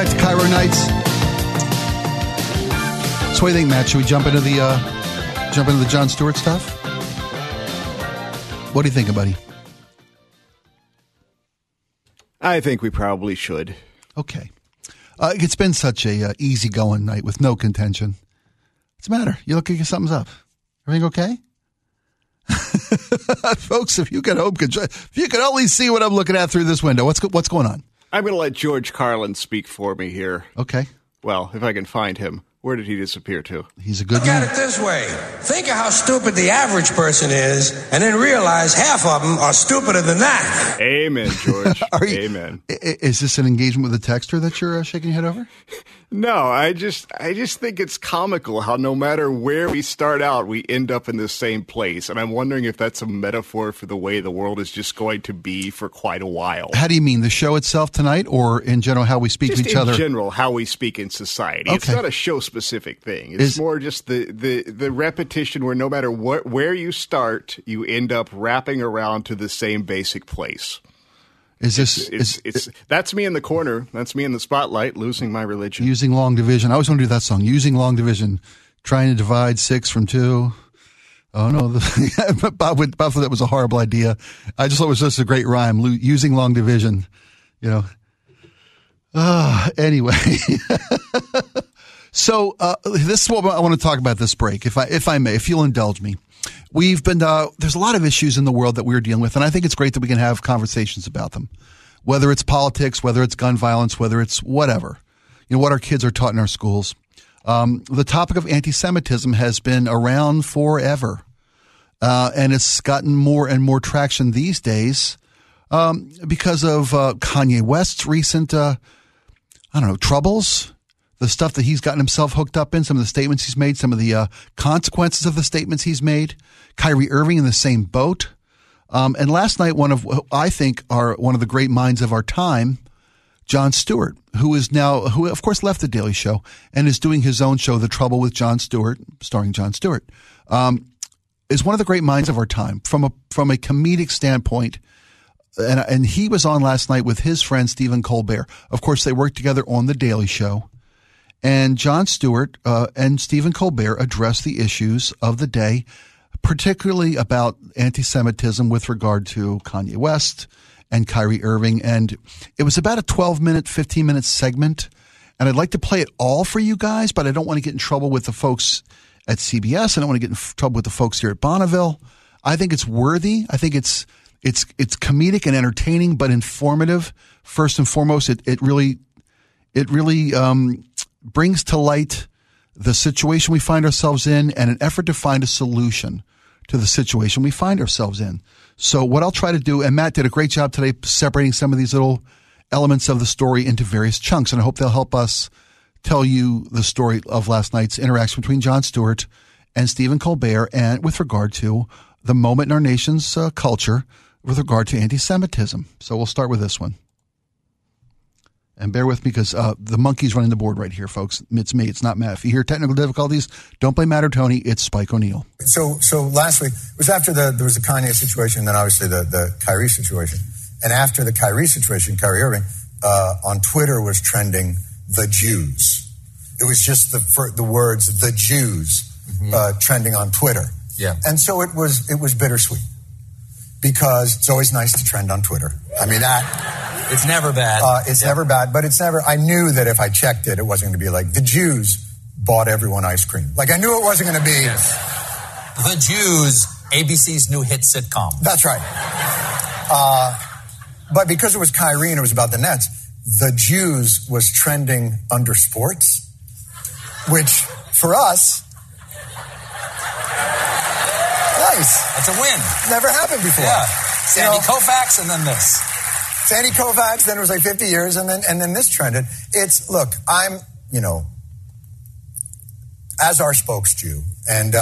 back to Cairo Nights. So what do you think, Matt? Should we jump into the Jon Stewart stuff? What do you think, buddy? I think we probably should. Okay. It's been such a easygoing night with no contention. What's the matter? You look like something's up. Everything okay? Folks, if you could only see what I'm looking at through this window. What's going on? I'm going to let George Carlin speak for me here. Okay. Well, if I can find him. Where did he disappear to? He's a good Look man. at it this way. Think of how stupid the average person is, and then realize half of them are stupider than that. Amen, George. Amen. Is this an engagement with a texter that you're shaking your head over? No, I just think it's comical how no matter where we start out, we end up in the same place. And I'm wondering if that's a metaphor for the way the world is just going to be for quite a while. How do you mean? The show itself tonight, or in general how we speak to each other? In general, how we speak in society. Okay. It's not a show-specific thing. It's more just the repetition where no matter where you start, you end up wrapping around to the same basic place. That's me in the corner. That's me in the spotlight, losing my religion. Using long division. I always want to do that song. Using long division. Trying to divide 6 from 2. Oh, no. Bob thought that was a horrible idea. I just thought it was just a great rhyme. Using long division. You know. Anyway. So this is what I want to talk about this break, if I may, if you'll indulge me. We've been there's a lot of issues in the world that we're dealing with, and I think it's great that we can have conversations about them, whether it's politics, whether it's gun violence, whether it's whatever, you know, what our kids are taught in our schools. The topic of anti-Semitism has been around forever, and it's gotten more and more traction these days because of Kanye West's recent, troubles. The stuff that he's gotten himself hooked up in, some of the statements he's made, some of the consequences of the statements he's made. Kyrie Irving in the same boat. And last night, one of the great minds of our time, Jon Stewart, who of course left The Daily Show and is doing his own show, The Trouble with Jon Stewart, starring Jon Stewart, is one of the great minds of our time from a comedic standpoint. And he was on last night with his friend Stephen Colbert. Of course, they worked together on The Daily Show. And Jon Stewart and Stephen Colbert addressed the issues of the day, particularly about anti-Semitism with regard to Kanye West and Kyrie Irving. And it was about a 12-minute, 15-minute segment. And I'd like to play it all for you guys, but I don't want to get in trouble with the folks at CBS. I don't want to get in trouble with the folks here at Bonneville. I think it's worthy. I think it's comedic and entertaining, but informative. First and foremost, it really brings to light the situation we find ourselves in and an effort to find a solution to the situation we find ourselves in. So what I'll try to do, and Matt did a great job today separating some of these little elements of the story into various chunks, and I hope they'll help us tell you the story of last night's interaction between Jon Stewart and Stephen Colbert and with regard to the moment in our nation's culture with regard to anti-Semitism. So we'll start with this one. And bear with me because the monkey's running the board right here, folks. It's me. It's not Matt. If you hear technical difficulties, don't blame Matt or Tony. It's Spike O'Neill. So last week, it was after there was the Kanye situation and then obviously the Kyrie situation. And after the Kyrie situation, Kyrie Irving, on Twitter was trending the Jews. It was just the words, the Jews, trending on Twitter. Yeah. And so it was bittersweet because it's always nice to trend on Twitter. I mean, it's never bad. It's never bad, but I knew that if I checked it, it wasn't going to be like the Jews bought everyone ice cream. Like I knew it wasn't going to be. Yes. The Jews, ABC's new hit sitcom. That's right. But because it was Kyrie and it was about the Nets, the Jews was trending under sports, which for us, nice. It's a win. Never happened before. Yeah. Sandy Koufax and then this. Sandy Koufax, then it was like 50 years, and then this trended. I'm, as our spokes-Jew, and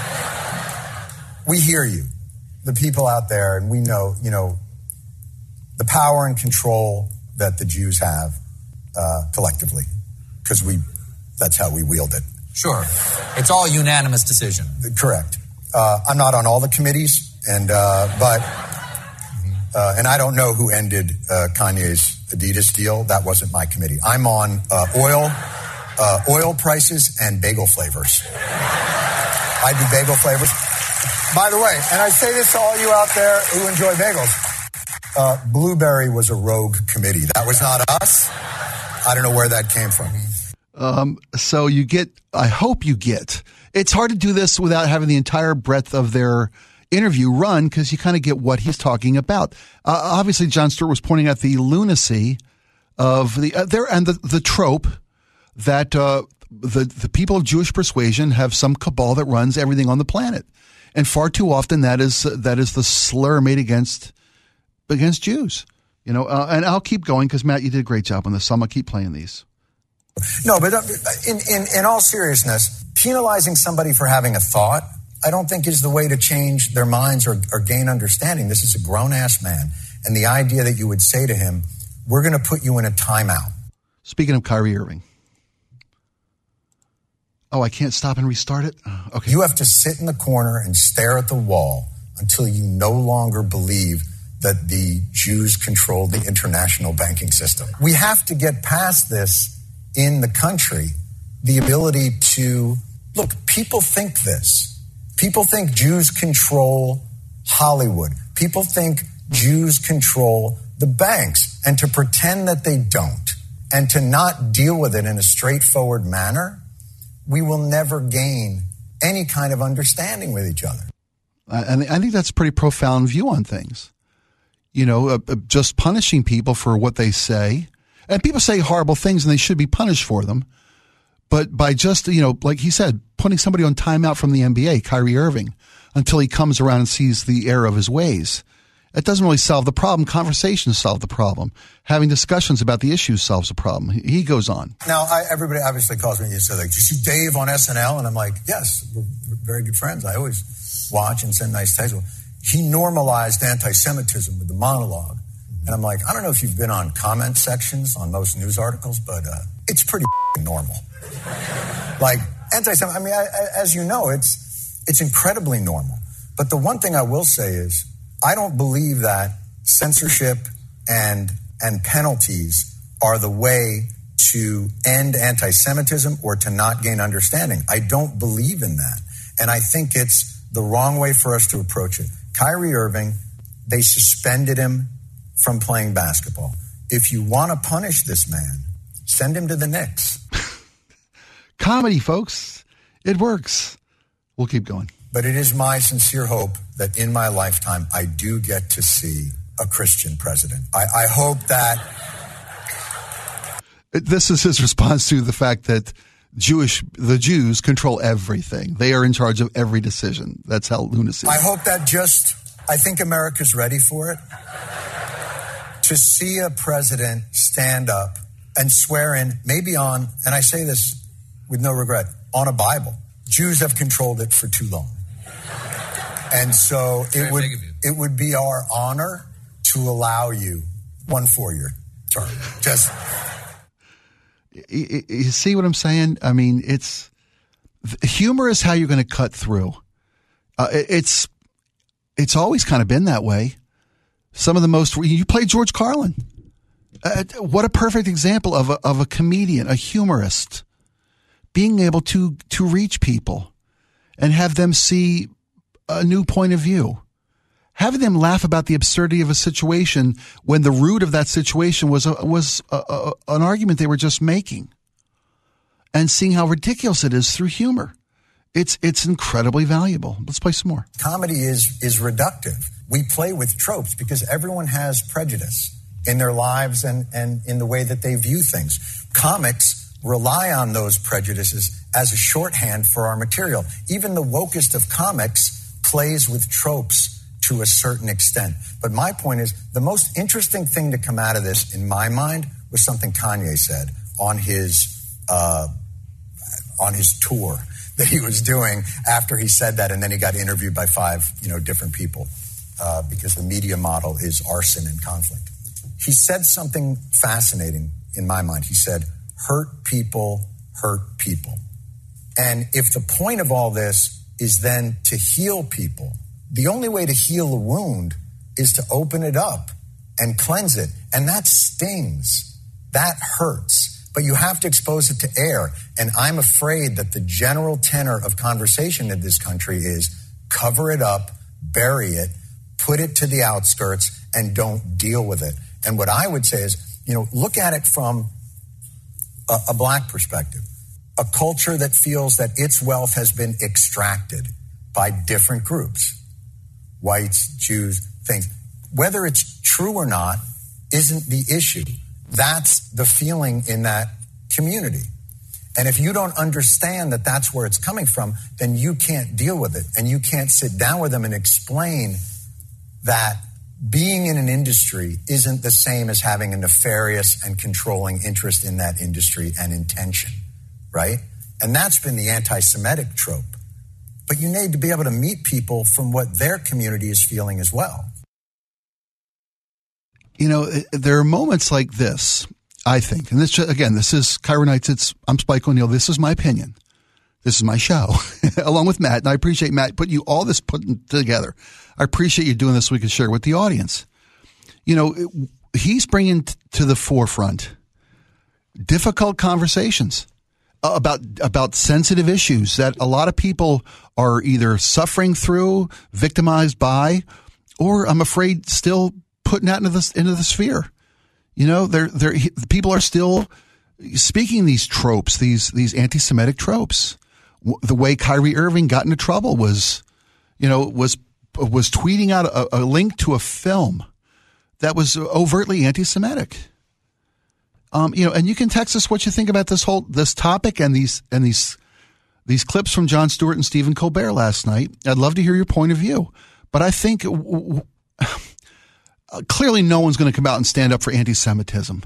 we hear you, the people out there, and we know, the power and control that the Jews have collectively, because that's how we wield it. Sure. It's all unanimous decision. Correct. I'm not on all the committees, but and I don't know who ended Kanye's Adidas deal. That wasn't my committee. I'm on oil prices and bagel flavors. I do bagel flavors. By the way, and I say this to all you out there who enjoy bagels, Blueberry was a rogue committee. That was not us. I don't know where that came from. So you get, I hope you get, it's hard to do this without having the entire breadth of their interview run because you kind of get what he's talking about. Obviously, Jon Stewart was pointing out the lunacy of the trope that the people of Jewish persuasion have some cabal that runs everything on the planet, and far too often that is the slur made against Jews. You know, and I'll keep going because Matt, you did a great job on this. So I'm gonna keep playing these. No, but in all seriousness, penalizing somebody for having a thought, I don't think is the way to change their minds or gain understanding. This is a grown-ass man. And the idea that you would say to him, we're going to put you in a timeout. Speaking of Kyrie Irving. Oh, I can't stop and restart it? Okay. You have to sit in the corner and stare at the wall until you no longer believe that the Jews control the international banking system. We have to get past this in the country, the ability to, look, people think this. People think Jews control Hollywood. People think Jews control the banks. And to pretend that they don't and to not deal with it in a straightforward manner, we will never gain any kind of understanding with each other. And I think that's a pretty profound view on things. You know, just punishing people for what they say. And people say horrible things and they should be punished for them. But by just, you know, like he said, putting somebody on timeout from the NBA, Kyrie Irving, until he comes around and sees the error of his ways, it doesn't really solve the problem. Conversations solve the problem. Having discussions about the issues solves the problem. He goes on. Now, everybody obviously calls me and says, like, did you see Dave on SNL? And I'm like, yes, we're very good friends. I always watch and send nice texts. He normalized anti-Semitism with the monologue. And I'm like, I don't know if you've been on comment sections on most news articles, but it's pretty normal. Like, anti-Semitism, I mean, as you know, it's incredibly normal. But the one thing I will say is, I don't believe that censorship and penalties are the way to end anti-Semitism or to not gain understanding. I don't believe in that. And I think it's the wrong way for us to approach it. Kyrie Irving, they suspended him from playing basketball. If you want to punish this man, send him to the Knicks. Comedy, folks. It works. We'll keep going. But it is my sincere hope that in my lifetime, I do get to see a Christian president. I hope that... This is his response to the fact that the Jews control everything. They are in charge of every decision. That's how lunacy. I hope that I think America's ready for it. To see a president stand up and swear in, maybe on, and I say this with no regret, on a Bible. Jews have controlled it for too long. And so it would be our honor to allow you 1 4-year term. Just... You see what I'm saying? I mean, humor is how you're going to cut through. It's always kind of been that way. Some of the most, you play George Carlin. What a perfect example of a comedian, a humorist, being able to reach people and have them see a new point of view. Having them laugh about the absurdity of a situation when the root of that situation was an argument they were just making, and seeing how ridiculous it is through humor. It's incredibly valuable. Let's play some more. Comedy is reductive. We play with tropes because everyone has prejudice in their lives and in the way that they view things. Comics rely on those prejudices as a shorthand for our material. Even the wokest of comics plays with tropes to a certain extent. But my point is, the most interesting thing to come out of this, in my mind, was something Kanye said on his tour that he was doing after he said that, and then he got interviewed by 5 different people because the media model is arson and conflict. He said something fascinating in my mind. He said, hurt people hurt people. And if the point of all this is then to heal people, the only way to heal a wound is to open it up and cleanse it. And that stings. That hurts. But you have to expose it to air. And I'm afraid that the general tenor of conversation in this country is cover it up, bury it, put it to the outskirts, and don't deal with it. And what I would say is, look at it from a black perspective. A culture that feels that its wealth has been extracted by different groups, whites, Jews, things. Whether it's true or not isn't the issue. That's the feeling in that community. And if you don't understand that that's where it's coming from, then you can't deal with it. And you can't sit down with them and explain that being in an industry isn't the same as having a nefarious and controlling interest in that industry and intention, right? And that's been the anti-Semitic trope. But you need to be able to meet people from what their community is feeling as well. There are moments like this, I think, and this is Kyra Nights. I'm Spike O'Neill. This is my opinion. This is my show, along with Matt. And I appreciate Matt putting all this together. I appreciate you doing this so we can share with the audience. He's bringing to the forefront difficult conversations about sensitive issues that a lot of people are either suffering through, victimized by, or I'm afraid still putting out into the sphere. People are still speaking these tropes, these anti-Semitic tropes. The way Kyrie Irving got into trouble was tweeting out a link to a film that was overtly anti-Semitic. And you can text us what you think about this topic and these clips from Jon Stewart and Stephen Colbert last night. I'd love to hear your point of view, but I think clearly no one's going to come out and stand up for anti-Semitism.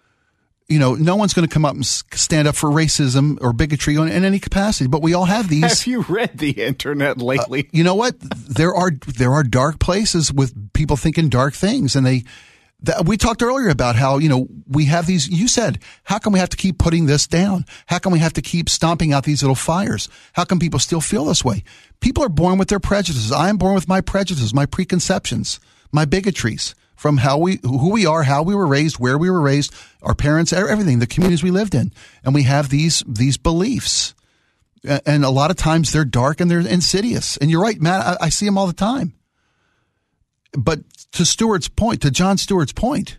No one's going to come up and stand up for racism or bigotry in any capacity, but we all have these. Have you read the internet lately? You know what? There are dark places with people thinking dark things, and we talked earlier about how, we have these, you said, how come we have to keep putting this down? How come we have to keep stomping out these little fires? How come people still feel this way? People are born with their prejudices. I am born with my prejudices, my preconceptions, my bigotries from who we are, how we were raised, where we were raised, our parents, everything, the communities we lived in. And we have these beliefs. And a lot of times they're dark and they're insidious. And you're right, Matt, I see them all the time. But to Jon Stewart's point,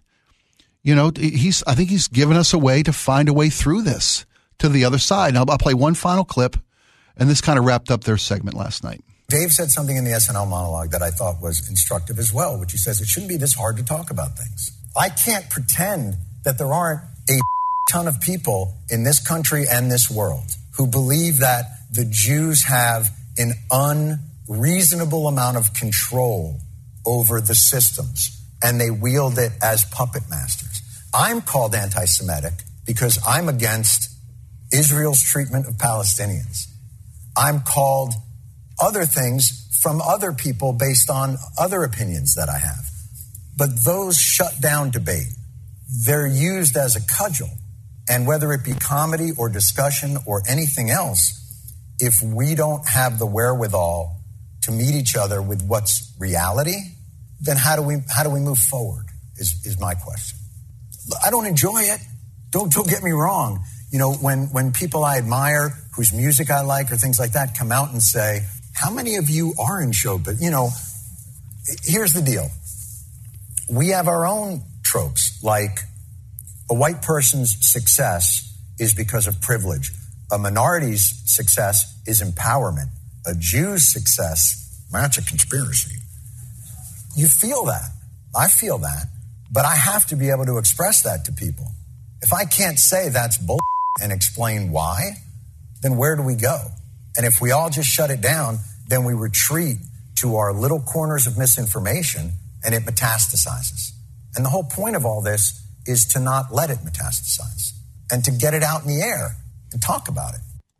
I think he's given us a way to find a way through this to the other side. And I'll play one final clip, and this kind of wrapped up their segment last night. Dave said something in the SNL monologue that I thought was instructive as well, which he says it shouldn't be this hard to talk about things. I can't pretend that there aren't a ton of people in this country and this world who believe that the Jews have an unreasonable amount of control over the systems, and they wield it as puppet masters. I'm called anti-Semitic because I'm against Israel's treatment of Palestinians. I'm called other things from other people based on other opinions that I have. But those shut down debate. They're used as a cudgel. And whether it be comedy or discussion or anything else, if we don't have the wherewithal to meet each other with what's reality, then how do we move forward is my question. I don't enjoy it. Don't get me wrong. When people I admire, whose music I like or things like that come out and say, how many of you are in show business? Here's the deal. We have our own tropes, like a white person's success is because of privilege. A minority's success is empowerment. A Jew's success, that's a conspiracy. You feel that. I feel that. But I have to be able to express that to people. If I can't say that's bull and explain why, then where do we go? And if we all just shut it down, then we retreat to our little corners of misinformation and it metastasizes. And the whole point of all this is to not let it metastasize and to get it out in the air and talk about it.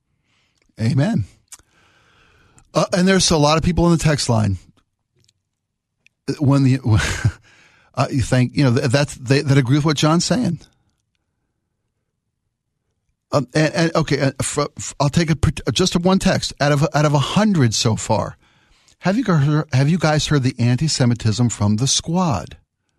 Amen. And there's a lot of people in the text line. When you think, that agree with what John's saying. Okay, I'll take just one text out of 100 so far. Have you guys heard the anti-Semitism from the Squad?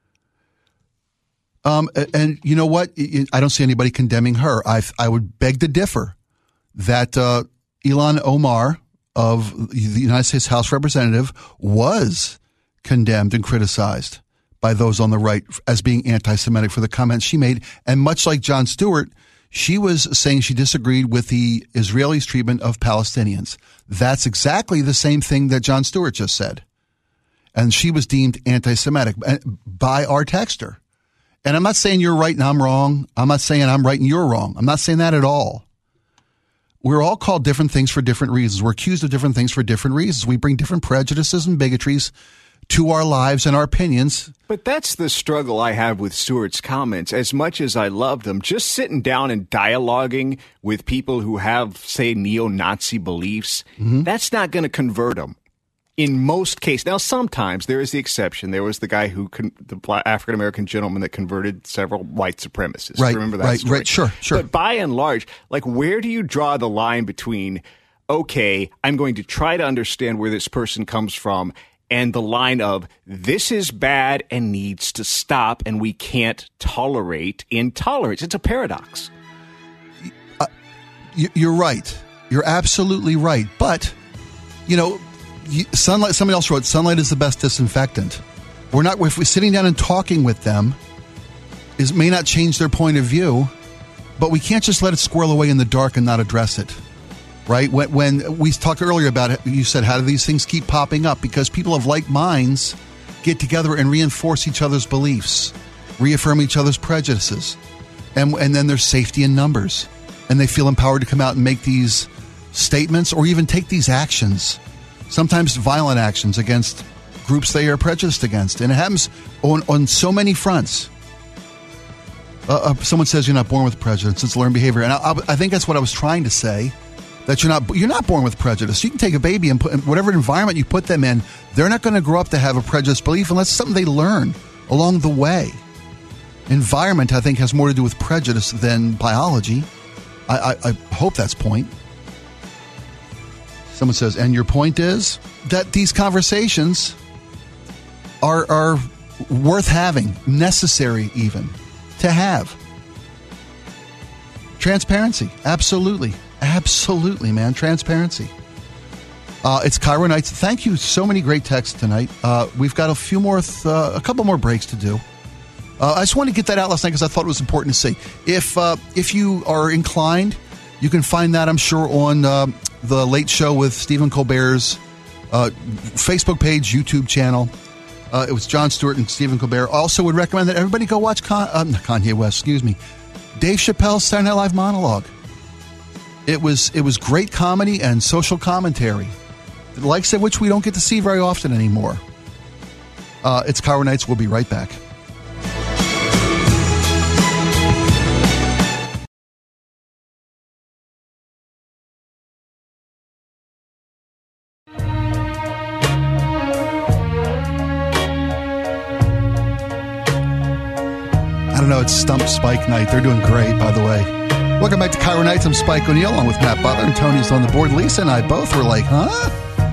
And you know what? I don't see anybody condemning her. I would beg to differ that Ilhan Omar of the United States House Representative was condemned and criticized by those on the right as being anti-Semitic for the comments she made. And much like Jon Stewart, she was saying she disagreed with the Israelis' treatment of Palestinians. That's exactly the same thing that Jon Stewart just said. And she was deemed anti-Semitic by our texter. And I'm not saying you're right and I'm wrong. I'm not saying I'm right and you're wrong. I'm not saying that at all. We're all called different things for different reasons. We're accused of different things for different reasons. We bring different prejudices and bigotries to our lives and our opinions. But that's the struggle I have with Stewart's comments. As much as I love them, just sitting down and dialoguing with people who have, say, neo-Nazi beliefs, that's not going to convert them. In most cases. Now, sometimes there is the exception. There was the guy the African-American gentleman that converted several white supremacists. Right, remember that story? Right, sure. But by and large, like, where do you draw the line between, okay, I'm going to try to understand where this person comes from, and the line of, this is bad and needs to stop, and we can't tolerate intolerance? It's a paradox. You're right. You're absolutely right. But, you know, sunlight. Somebody else wrote, sunlight is the best disinfectant. If we're sitting down and talking with them, may not change their point of view, but we can't just let it squirrel away in the dark and not address it. Right? When we talked earlier about it, you said, how do these things keep popping up? Because people of like minds get together and reinforce each other's beliefs, reaffirm each other's prejudices. And then there's safety in numbers. And they feel empowered to come out and make these statements or even take these actions, sometimes violent actions against groups they are prejudiced against. And it happens on so many fronts. Someone says you're not born with prejudice, it's learned behavior. And I think that's what I was trying to say. That you're not born with prejudice. You can take a baby and put in whatever environment you put them in, they're not going to grow up to have a prejudiced belief unless it's something they learn along the way. Environment, I think, has more to do with prejudice than biology. I hope that's point. Someone says, and your point is that these conversations are worth having, necessary even to have. Transparency, absolutely. Absolutely, man. Transparency. It's Cairo Nights. Thank you. So many great texts tonight. We've got a couple more breaks to do. I just wanted to get that out last night because I thought it was important to say. If you are inclined, you can find that, I'm sure, on the Late Show with Stephen Colbert's Facebook page, YouTube channel. It was Jon Stewart and Stephen Colbert. Also would recommend that everybody go watch Kanye West, Dave Chappelle's Saturday Night Live monologue. It was great comedy and social commentary, the likes of which we don't get to see very often anymore. It's Cairo Nights. We'll be right back. I don't know. It's Stump Spike night. They're doing great, by the way. Welcome back to Cairo Nights. I'm Spike O'Neill, along with Matt Butler, and Tony's on the board. Lisa and I both were like, huh?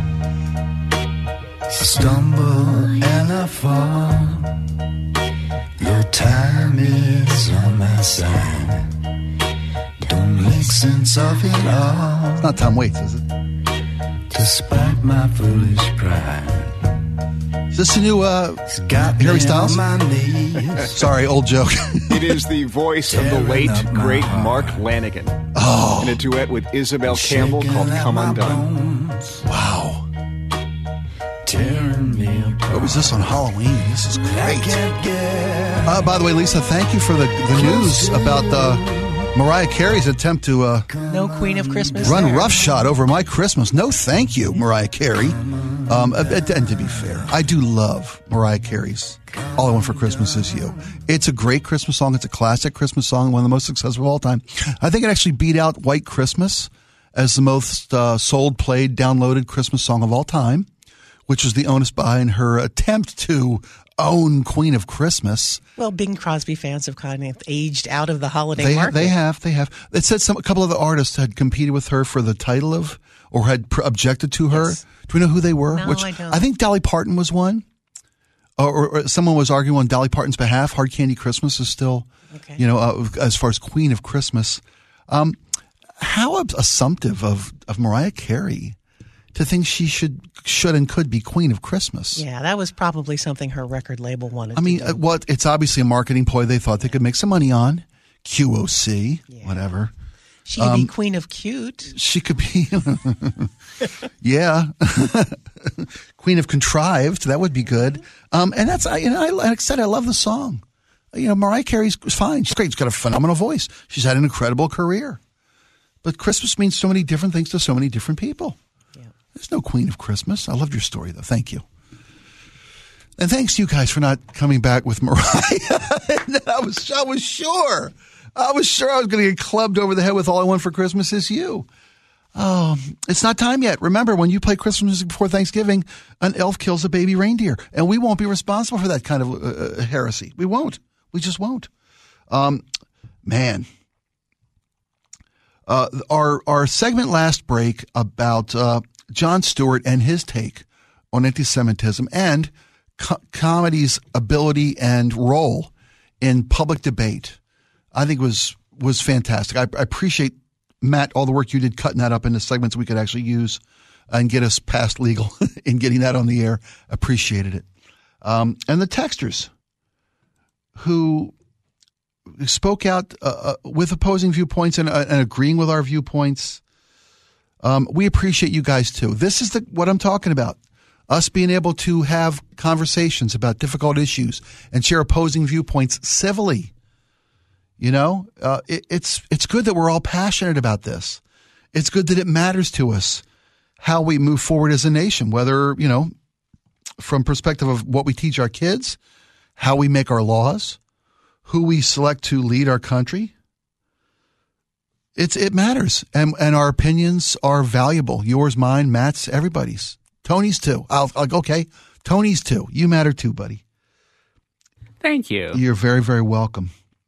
Stumble and I fall. Your time is on my side. Don't make sense of it all. It's not Tom Waits, is it? Despite my foolish pride. Is this a new Harry Styles? Sorry, old joke. It is the voice of the late, great Mark Lanigan. In a duet with Isabel Campbell called Come Undone. Wow. What was this on Halloween? This is great. By the way, Lisa, thank you for the news about Mariah Carey's attempt to no Queen of Christmas run roughshod over my Christmas. No, thank you, Mariah Carey. And to be fair, I do love Mariah Carey's All I Want for Christmas Is You. It's a great Christmas song. It's a classic Christmas song, one of the most successful of all time. I think it actually beat out White Christmas as the most sold, played, downloaded Christmas song of all time, which was the onus behind her attempt to own Queen of Christmas. Well, Bing Crosby fans have kind of aged out of the holiday market. They have. It said a couple of the artists had competed with her for the title of, or had objected to her. Yes. Do we know who they were? No, I don't. I think Dolly Parton was one. Or someone was arguing on Dolly Parton's behalf. Hard Candy Christmas is still, as far as Queen of Christmas. How assumptive of Mariah Carey to think she should and could be Queen of Christmas. Yeah, that was probably something her record label wanted to do. It's obviously a marketing ploy they thought they could make some money on. QOC, whatever. She could be Queen of Cute. She could be, yeah, Queen of Contrived. That would be good. And that's, like I said, I love the song. Mariah Carey's fine. She's great. She's got a phenomenal voice. She's had an incredible career. But Christmas means so many different things to so many different people. Yeah. There's no Queen of Christmas. I loved your story, though. Thank you. And thanks to you guys for not coming back with Mariah. I was sure I was going to get clubbed over the head with All I Want for Christmas Is You. It's not time yet. Remember, when you play Christmas music before Thanksgiving, an elf kills a baby reindeer. And we won't be responsible for that kind of heresy. We won't. We just won't. Man. Our segment last break about Jon Stewart and his take on anti-Semitism and comedy's ability and role in public debate, I think was fantastic. I appreciate, Matt, all the work you did cutting that up into segments we could actually use and get us past legal in getting that on the air. Appreciated it. And the texters who spoke out with opposing viewpoints and agreeing with our viewpoints. We appreciate you guys too. This is what I'm talking about. Us being able to have conversations about difficult issues and share opposing viewpoints civilly. It's good that we're all passionate about this. It's good that it matters to us how we move forward as a nation, whether, from perspective of what we teach our kids, how we make our laws, who we select to lead our country. It matters. And our opinions are valuable. Yours, mine, Matt's, everybody's. Tony's too. Okay. Tony's too. You matter too, buddy. Thank you. You're very, very welcome.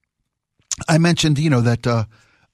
I mentioned, that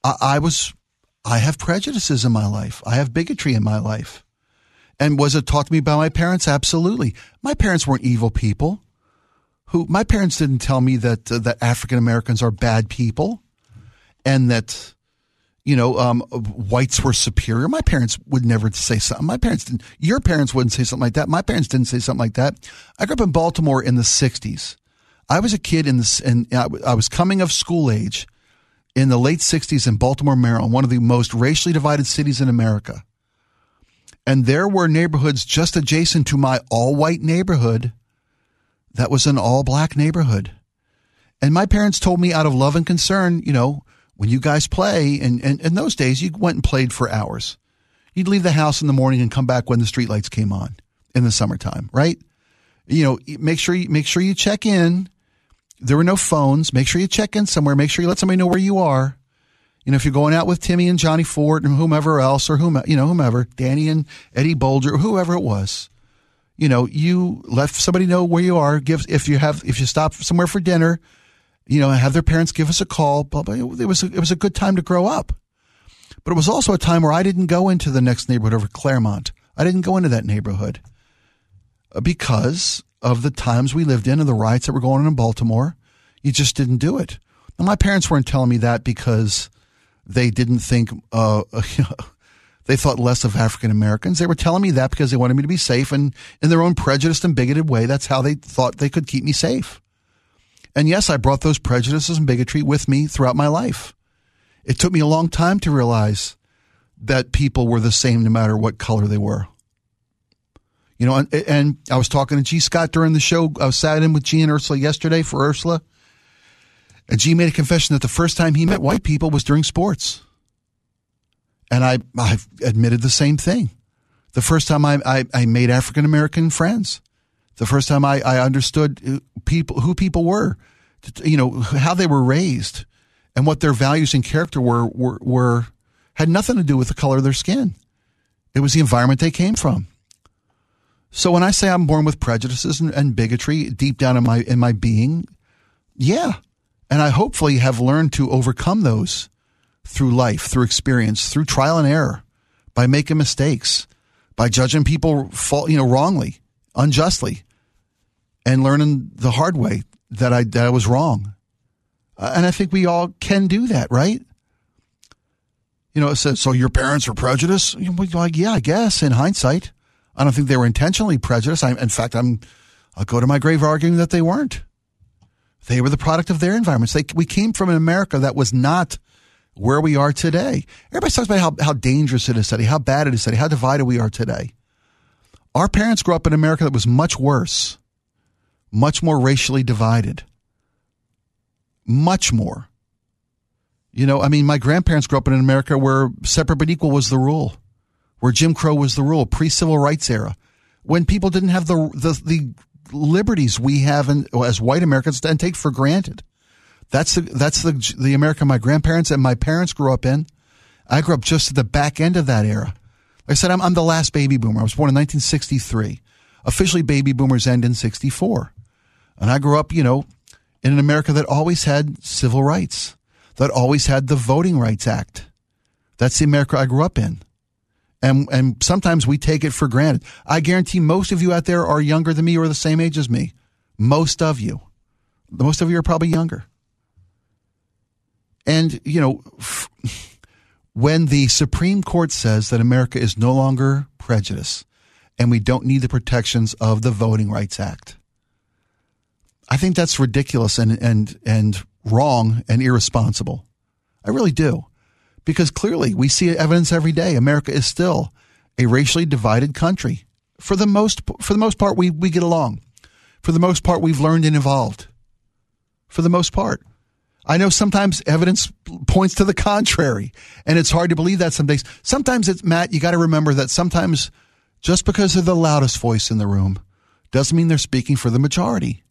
I have prejudices in my life. I have bigotry in my life. And was it taught to me by my parents? Absolutely. My parents weren't evil people. My parents didn't tell me that African Americans are bad people and that, whites were superior. My parents would never say something. My parents didn't. Your parents wouldn't say something like that. My parents didn't say something like that. I grew up in Baltimore in the 60s. I was a kid I was coming of school age in the late 60s in Baltimore, Maryland, one of the most racially divided cities in America. And there were neighborhoods just adjacent to my all-white neighborhood that was an all-black neighborhood. And my parents told me out of love and concern, when you guys play, and in those days, you went and played for hours. You'd leave the house in the morning and come back when the streetlights came on in the summertime, right? Make sure you check in. There were no phones. Make sure you check in somewhere. Make sure you let somebody know where you are. If you're going out with Timmy and Johnny Ford and whomever else, or whomever, Danny and Eddie Bolger, or whoever it was, you let somebody know where you are. If you stop somewhere for dinner, have their parents give us a call. Blah, blah. It was a good time to grow up, but it was also a time where I didn't go into the next neighborhood over Claremont. I didn't go into that neighborhood because of the times we lived in and the riots that were going on in Baltimore. You just didn't do it. And my parents weren't telling me that because they didn't think, they thought less of African Americans. They were telling me that because they wanted me to be safe, and in their own prejudiced and bigoted way, that's how they thought they could keep me safe. And yes, I brought those prejudices and bigotry with me throughout my life. It took me a long time to realize that people were the same no matter what color they were. And I was talking to G. Scott during the show. I was sat in with G and Ursula yesterday for Ursula. And G made a confession that the first time he met white people was during sports. And I admitted the same thing. The first time I made African-American friends. The first time I understood who people were, how they were raised and what their values and character were had nothing to do with the color of their skin. It was the environment they came from. So when I say I'm born with prejudices and bigotry deep down in my being, yeah. And I hopefully have learned to overcome those through life, through experience, through trial and error, by making mistakes, by judging people wrongly, unjustly, and learning the hard way that I was wrong. And I think we all can do that, right? It says, so your parents were prejudiced? Like, yeah, I guess in hindsight. I don't think they were intentionally prejudiced. In fact, I'll go to my grave arguing that they weren't. They were the product of their environments. We came from an America that was not where we are today. Everybody talks about how dangerous it is today, how bad it is today, how divided we are today. Our parents grew up in America that was much worse, much more racially divided, much more. My grandparents grew up in an America where separate but equal was the rule, where Jim Crow was the rule, pre-civil rights era, when people didn't have the liberties we have as white Americans and take for granted. That's the America my grandparents and my parents grew up in. I grew up just at the back end of that era. Like I said, I'm the last baby boomer. I was born in 1963. Officially, baby boomers end in 64. And I grew up, in an America that always had civil rights, that always had the Voting Rights Act. That's the America I grew up in. And sometimes we take it for granted. I guarantee most of you out there are younger than me or the same age as me. Most of you. Most of you are probably younger. And, when the Supreme Court says that America is no longer prejudiced and we don't need the protections of the Voting Rights Act, I think that's ridiculous and wrong and irresponsible. I really do. Because clearly we see evidence every day. America is still a racially divided country. For the most part, we get along. For the most part, we've learned and evolved. For the most part. I know sometimes evidence points to the contrary, and it's hard to believe that some days. Sometimes Matt, you got to remember that sometimes just because they're the loudest voice in the room doesn't mean they're speaking for the majority.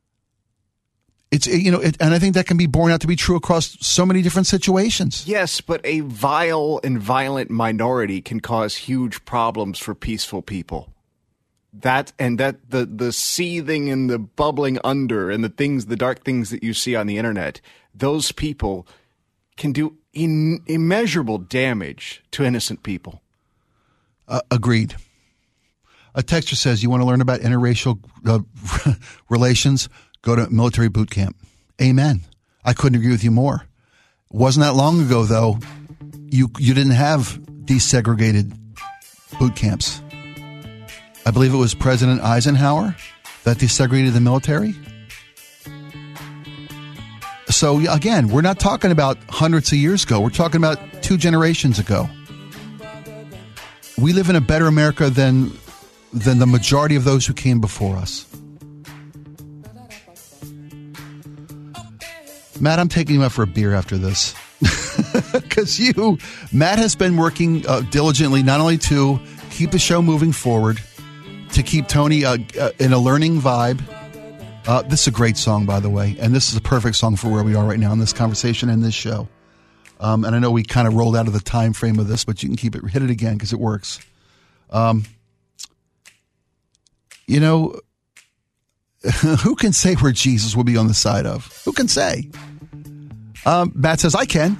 And I think that can be borne out to be true across so many different situations. Yes, but a vile and violent minority can cause huge problems for peaceful people. The seething and the bubbling under and the dark things that you see on the internet, those people can do immeasurable damage to innocent people. Agreed. A texter says, you want to learn about interracial relations? Go to military boot camp. Amen. I couldn't agree with you more. Wasn't that long ago, though, you didn't have desegregated boot camps. I believe it was President Eisenhower that desegregated the military. So, again, we're not talking about hundreds of years ago. We're talking about 2 generations ago. We live in a better America than the majority of those who came before us. Matt, I'm taking you out for a beer after this. Because Matt has been working diligently not only to keep the show moving forward, to keep Tony in a learning vibe. This is a great song, by the way, and this is a perfect song for where we are right now in this conversation and this show. And I know we kind of rolled out of the time frame of this, but you can hit it again because it works. Who can say where Jesus will be on the side of? Who can say? Matt says, I can.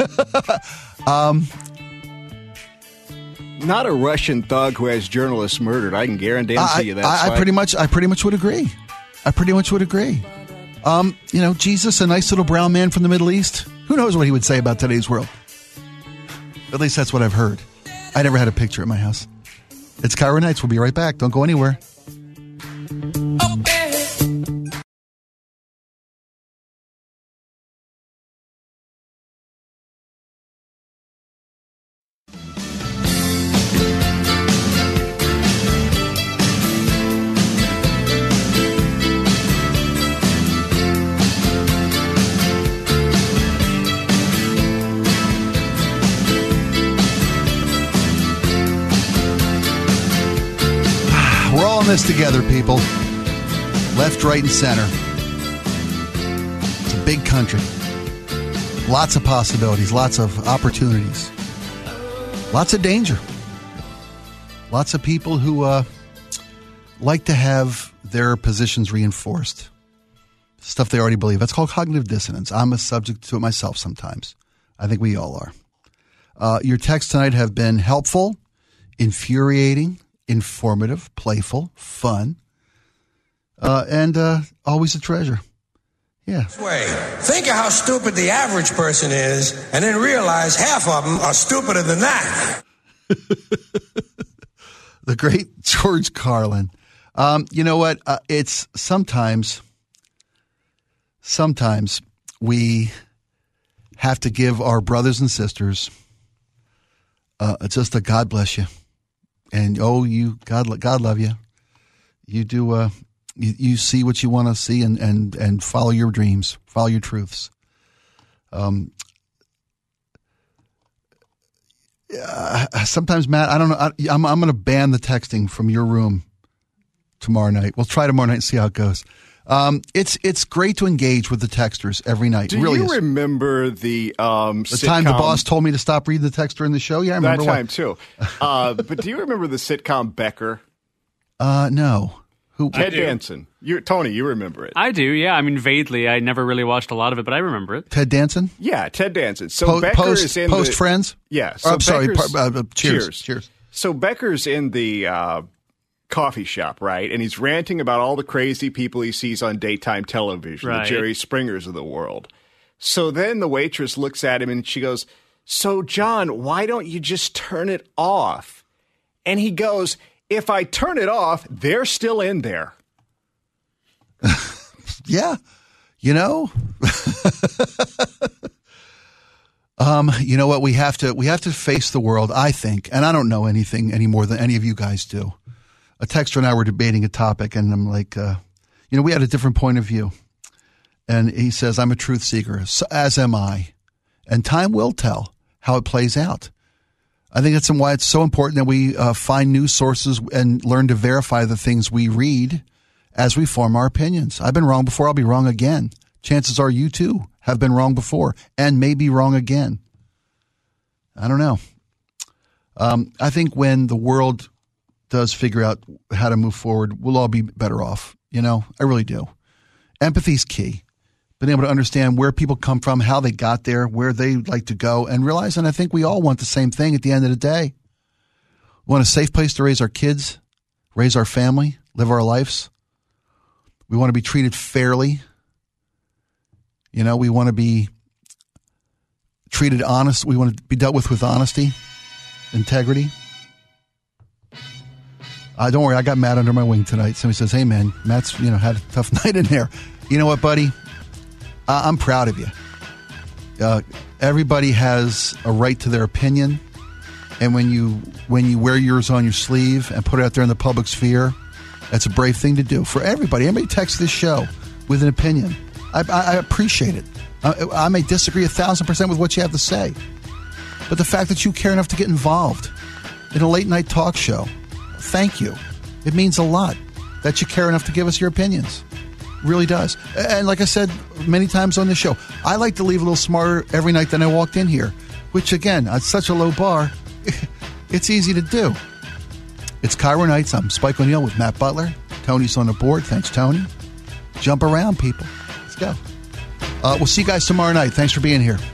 Not a Russian thug who has journalists murdered. I can guarantee you that. I pretty much would agree. Jesus, a nice little brown man from the Middle East. Who knows what he would say about today's world? At least that's what I've heard. I never had a picture at my house. It's KIRO Nights. We'll be right back. Don't go anywhere. This together, people. Left, right, and center. It's a big country. Lots of possibilities, lots of opportunities, lots of danger. Lots of people who like to have their positions reinforced. Stuff they already believe. That's called cognitive dissonance. I'm a subject to it myself sometimes. I think we all are. Your texts tonight have been helpful, infuriating, informative, playful, fun, and always a treasure. Yeah. Way. Think of how stupid the average person is, and then realize half of them are stupider than that. The great George Carlin. You know what? It's sometimes we have to give our brothers and sisters just a God bless you, and God love you. You do. You see what you want to see, and follow your dreams, follow your truths. Sometimes, Matt, I don't know. I'm going to ban the texting from your room tomorrow night. We'll try tomorrow night and see how it goes. It's great to engage with the texters every night. Do really you is. remember the sitcom? Time the boss told me to stop reading the text during the show? Yeah, I remember that time too. But do you remember the sitcom Becker? No. Who? Ted Danson. Tony, you remember it? I do, yeah. I mean, vaguely. I never really watched a lot of it, but I remember it. Ted Danson? Yeah, Ted Danson. So Becker is in Post Friends? Yeah. So Cheers. So Becker's in the coffee shop, right? And he's ranting about all the crazy people he sees on daytime television, right. The Jerry Springers of the world. So then the waitress looks at him and she goes, "So, John, why don't you just turn it off?" And he goes, "If I turn it off, they're still in there." Yeah. You know? You know what? We have to face the world, I think, and I don't know anything any more than any of you guys do. A texter and I were debating a topic, and I'm like, we had a different point of view. And he says, I'm a truth seeker, as am I. And time will tell how it plays out. I think that's why it's so important that we find news sources and learn to verify the things we read as we form our opinions. I've been wrong before. I'll be wrong again. Chances are you too have been wrong before and may be wrong again. I don't know. I think when the world does figure out how to move forward, we'll all be better off. I really do. Empathy's key. Being able to understand where people come from, how they got there, where they like to go, and realizing I think we all want the same thing at the end of the day. We want a safe place to raise our kids, raise our family, live our lives. We want to be treated fairly. We want to be treated honest. We want to be dealt with honesty, integrity. Don't worry, I got Matt under my wing tonight. Somebody says, "Hey, man, Matt's had a tough night in there." You know what, buddy? I'm proud of you. Everybody has a right to their opinion, and when you wear yours on your sleeve and put it out there in the public sphere, that's a brave thing to do for everybody. Anybody texts this show with an opinion, I appreciate it. I may disagree 1,000% with what you have to say, but the fact that you care enough to get involved in a late night talk show, thank you. It means a lot that you care enough to give us your opinions. Really does. And like I said many times on the show, I like to leave a little smarter every night than I walked in here, which again, at such a low bar, it's easy to do. It's Cairo Nights. I'm Spike O'Neill with Matt Butler. Tony's on the board. Thanks, Tony. Jump around, people. Let's go. We'll see you guys tomorrow night. Thanks for being here.